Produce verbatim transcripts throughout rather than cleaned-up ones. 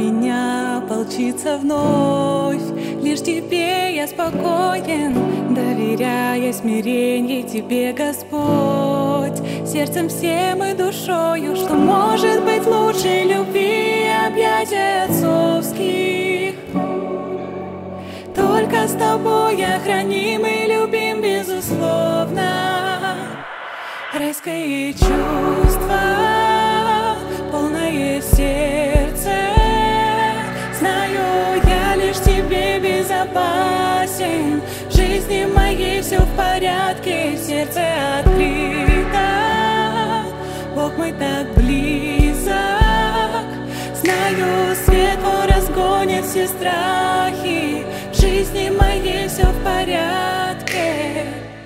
меня ополчится вновь. Лишь тебе я спокоен, доверяя смиренье тебе, Господь. Сердцем всем и душою, что может быть лучше любви и объятия отцовских. Только с тобой охраним и любим безусловно. Райское чувство, полное сердце. Знаю, я лишь тебе безопасен. В жизни моей все в порядке, сердце открыто. Бог мой так близок. Знаю, свет твой разгонит все страхи. В жизни моей все в порядке.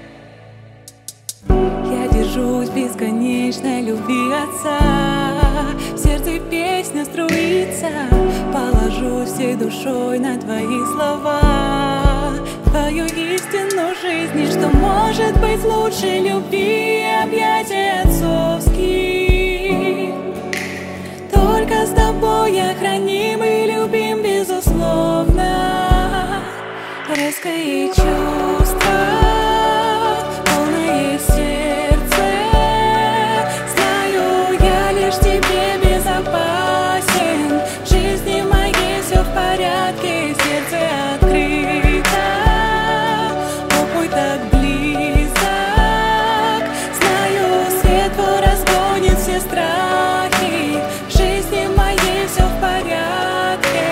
Я держусь бесконечной любви Отца. В сердце песня струится. Положу всей душой на твои слова, твою истину жизни, что может быть лучше любви и объятия отцовских. Только с тобой охраним и любим безусловно. Резкое чувство, полное сердце. Знаю, я лишь тебе безопасен. В жизни моей все в порядке, сердце открыто. Бог мой так близок. Знаю, свет твой разгонит все страхи. В жизни моей все в порядке.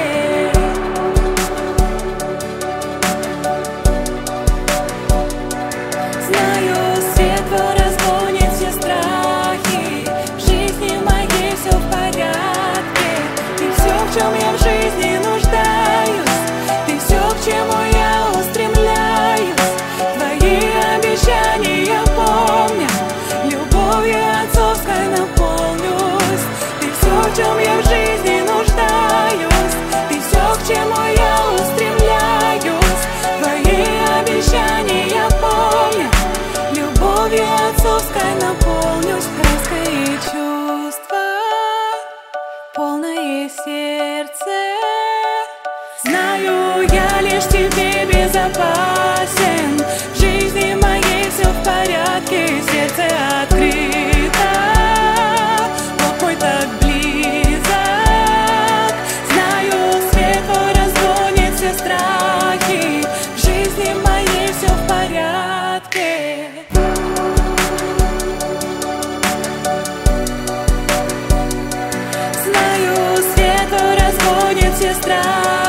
Знаю, свет твой разгонит все страхи. В жизни моей все в порядке. Ты все, в чем я в жизни нуждаюсь. Ты все, к чему я устремляюсь. Твои обещания помня. Любовью отцовской наполнюсь. Ты все, в чем я в жизни нуждаюсь. Ты все, к чему я устремляюсь. Твои обещания помня. Любовью отцовской наполнюсь. Райское чувство, полное сердце. Знаю, я лишь тебе безопасен. В жизни моей все в порядке, сердце открыто. Бог мой так близок. Знаю, свет твой разгонит все страхи. В жизни моей все в порядке. Знаю, свет твой разгонит все страхи.